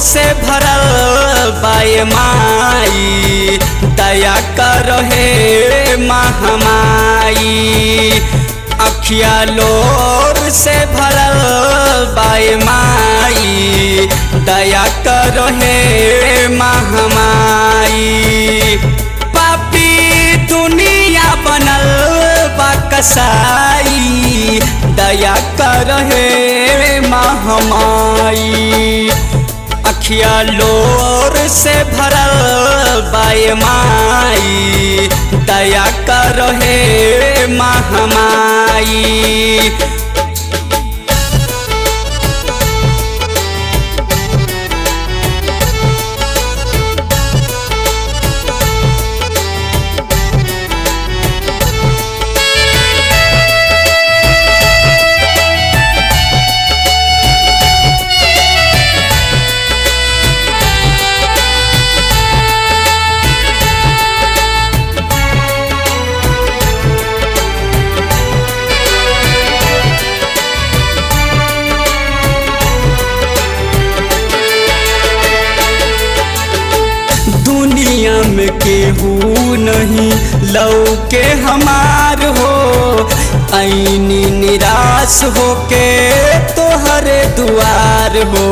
से भरल बाए माई दया करहे महामाई। अखिया लोर से भरल बाए माई दया करहे महामाई। पापी दुनिया बनल बा कसाई दया करहे महामाई। अखिया लोर से भरल बाए माई दया करहे महामाई। दुनिया में केहू नहीं लौके हमार हो ऐनी निराश होके तोहरे दुआर हो।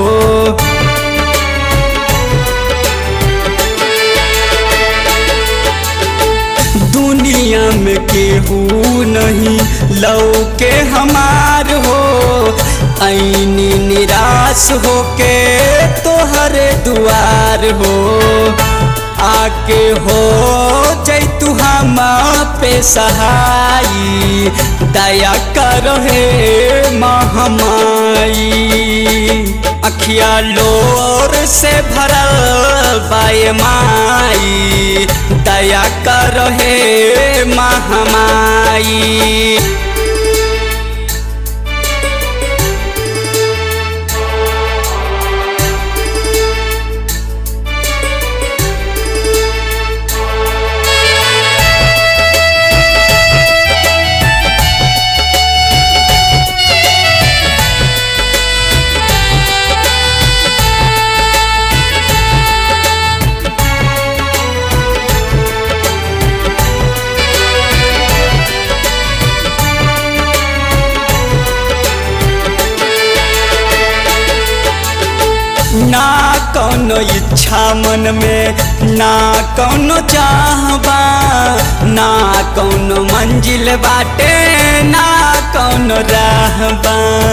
दुनिया में केहू नहीं लौके हमार हो ऐनी निराश होके तोहरे दुआर हो। आके हो जैतु हम पे सहाई दया करहे महामाई। अखिया लोर से भरल बाए माई दया करहे महामाई। ना कौनो इच्छा मन में ना कौनो चाहबा ना कौनो मंजिल बाटे ना कौनो राहबा।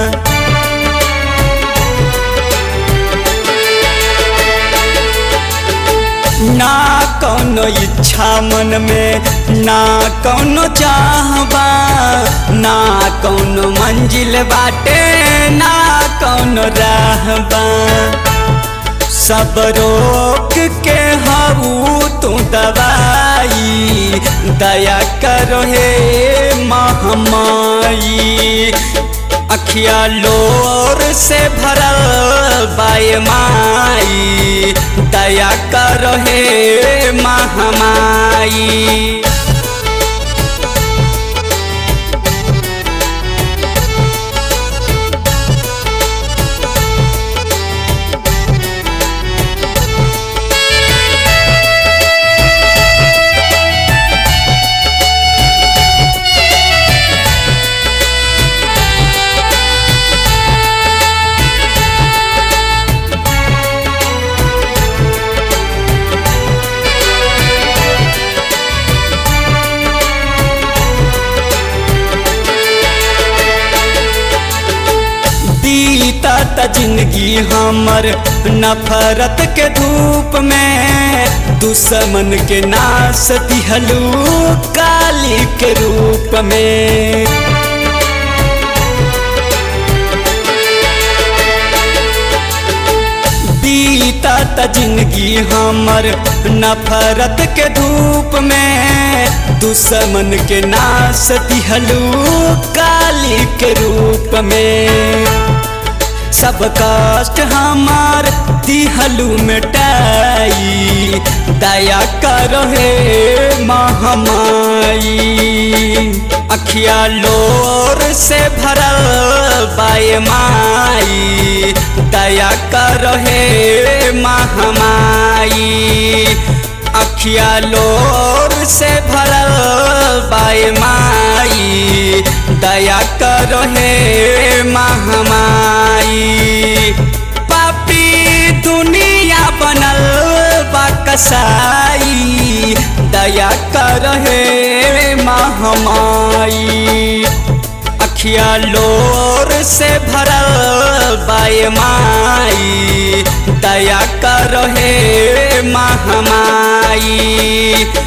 ना कौनो इच्छा मन में ना कौनो चाहबा ना कौनो मंजिल बाटे ना कौनो राहबा। सब रोक के हाऊ तू दवाई दया करहे महामाई। अखिया लोर से भरल बाए माई दया करहे महामाई। बीतत जिंदगी हमर नफरत के धूप में दुश्मन के नाश दिहलू काली के रूप में। बीतत जिंदगी हमर नफरत के धूप में दुश्मन के नाश दिहलू काली के रूप में। सब कष्ट हमार दिहलू मिटाई दया करहे महामाई। अखिया लोर से भरल बाए माई दया कर हे महामाई। अखिया लोर से भरल बाए माई, दया कर हे महामाई। पापी दुनिया बनल बा कसाई, दया कर हे महामाई। अखिया लोर से भरल बाए माई, दया कर हे महामाई।